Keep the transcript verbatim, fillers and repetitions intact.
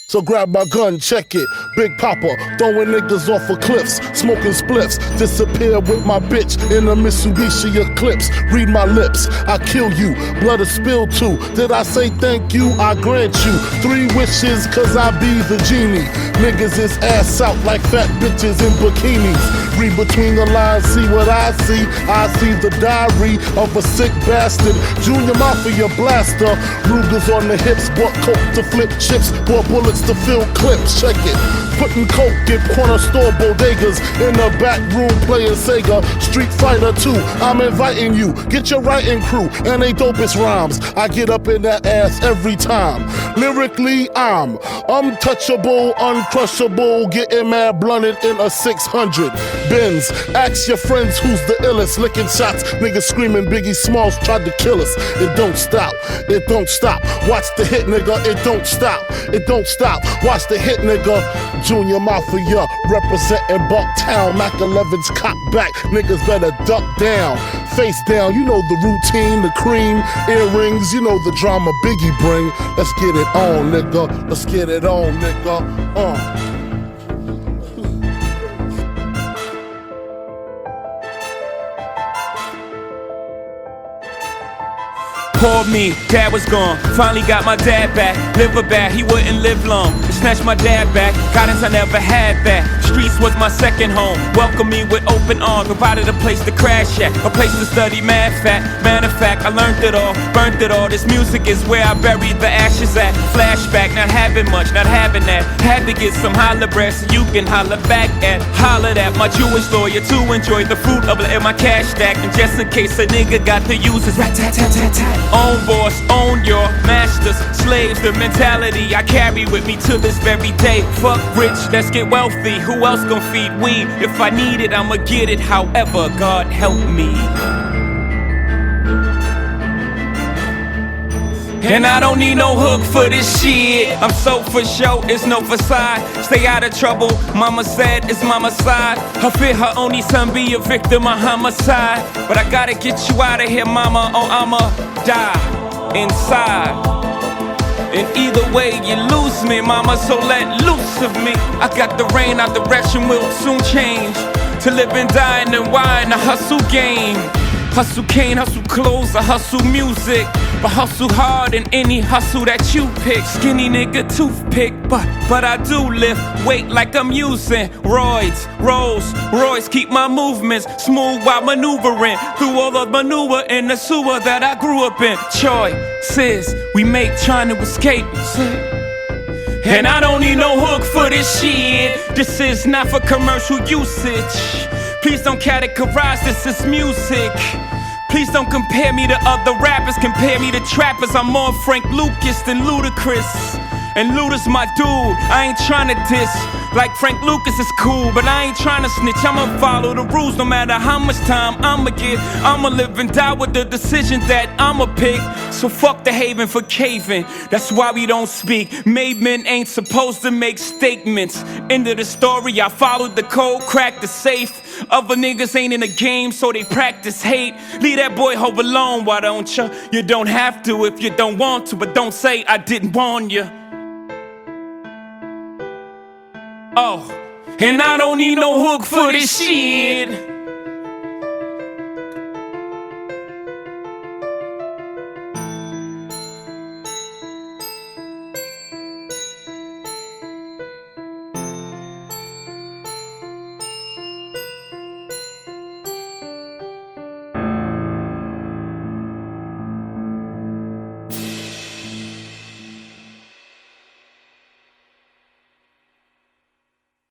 So grab my gun, check it. Big Papa, throwing niggas off of cliffs, smoking spliffs. Disappear with my bitch in a Mitsubishi Eclipse. Read my lips, I kill you. Blood is spilled too. Did I say thank you? I grant you three wishes, cause I be the genie. Niggas is ass out like fat bitches in bikinis. Read between the lines, see what I see. I see the diary of a sick bastard. Junior Mafia blaster. Rugers on the hips, bought coke to flip chips, bought bullets to fill clips. Check it. Putting coke in corner store bodegas, in the back room playing Sega. Street Fighter two, I'm inviting you. Get your writing crew and they dopest rhymes. I get up in that ass every time. Lyrically, I'm untouchable, uncrushable, getting mad blunted in a six hundred Benz. Ask your friends who's the illest. Licking shots, niggas screaming Biggie Smalls tried to kill us. It don't stop, it don't stop. Watch the hit, nigga, it don't stop, it don't stop. Watch the hit, nigga. Junior Mafia representing Bucktown. Mac eleven's cop back, niggas better duck down. Face down, you know the routine, the cream, earrings, you know the drama Biggie bring. Let's get it on, nigga, let's get it on, nigga, uh. Poor me, dad was gone. Finally got my dad back. Liver bad, he wouldn't live long. Snatched my dad back. Guidance I never had that. Streets was my second home. Welcomed me with open arms. Provided a place to crash at, a place to study math at. Matter of fact, I learned it all, burnt it all. This music is where I buried the ashes at. Flashback, not having much, not having that. Had to get some holler breath so you can holler back at. Hollered at my Jewish lawyer to enjoy the fruit of it in my cash stack. And just in case a nigga got to use his rat-tat-tat-tat-tat. Own boss, own your masters, slaves, the mentality I carry with me to this very day. Fuck rich, let's get wealthy, who else gon' feed we? If I need it, I'ma get it, however, God help me. And I don't need no hook for this shit. I'm so for show, it's no facade. Stay out of trouble, mama said it's mama's side. I fear her only son be a victim of homicide. But I gotta get you out of here, mama, or I'ma die inside. And either way you lose me, mama, so let loose of me. I got the rain, our direction will soon change. To live and die and then wine, a hustle game. Hustle cane, hustle clothes, I hustle music. But hustle hard in any hustle that you pick. Skinny nigga toothpick, but but I do lift weight like I'm using roids, Rolls Royce, keep my movements smooth while maneuvering through all the maneuver in the sewer that I grew up in. Choices we make trying to escape. And I don't need no hook for this shit. This is not for commercial usage. Please don't categorize this as music. Please don't compare me to other rappers, compare me to trappers. I'm more Frank Lucas than Ludacris. And Luda's my dude, I ain't tryna diss. Like Frank Lucas is cool, but I ain't tryna snitch. I'ma follow the rules no matter how much time I'ma get. I'ma live and die with the decision that I'ma pick. So fuck the haven for caving, that's why we don't speak. Made men ain't supposed to make statements. End of the story, I followed the code, cracked the safe. Other niggas ain't in the game, so they practice hate. Leave that boy home alone, why don't you? You don't have to if you don't want to, but don't say I didn't warn you. Oh, and I don't need no hook for this shit.